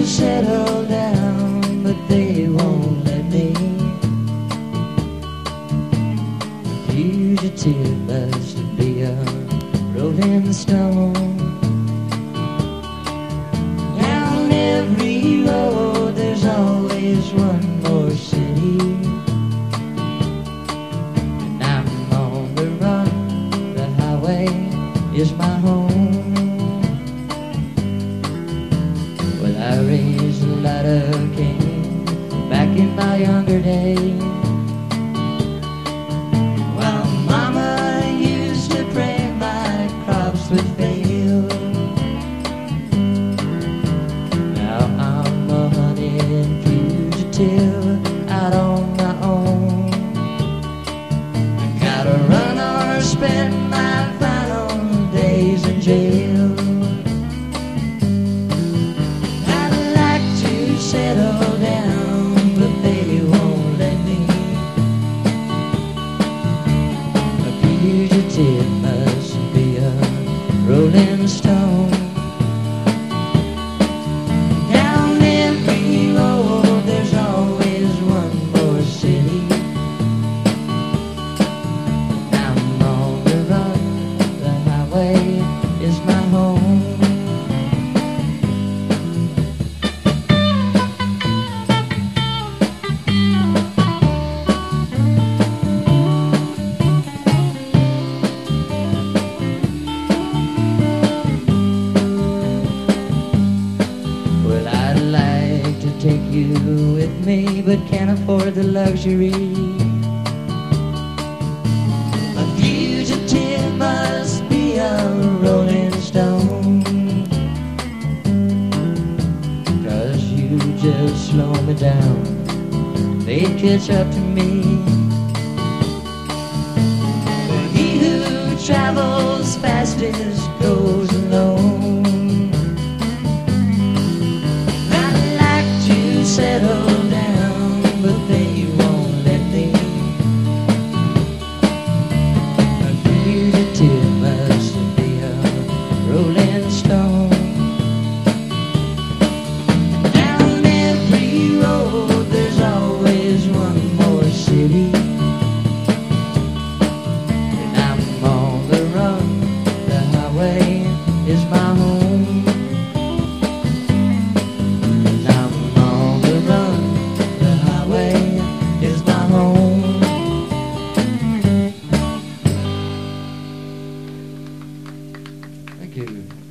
to settle down, but they won't let me. A fugitive must be a rolling stone. Down every road there's always one more city, and I'm on the run. The highway is my home. Well, I raised a lot of Cain back in my younger days. While Mama used to pray my crops would fail, now I'm a hunted fugitive out on my own. I gotta run or spend my final days in jail. Settle down, but they won't let me. A fugitive must be a rolling stone. Down every road there's always one more city. I'm on the run, the highway is my home. Take you with me, but can't afford the luxury. A fugitive must be a rolling stone, 'cause you just slow me down, they'd catch up to me. But he who travels fastest goes alone. Settle down, but they won't let me. A fugitive must be a rolling stone. Down every road there's always one more city, and I'm on the run, the highway is my home. Thank you.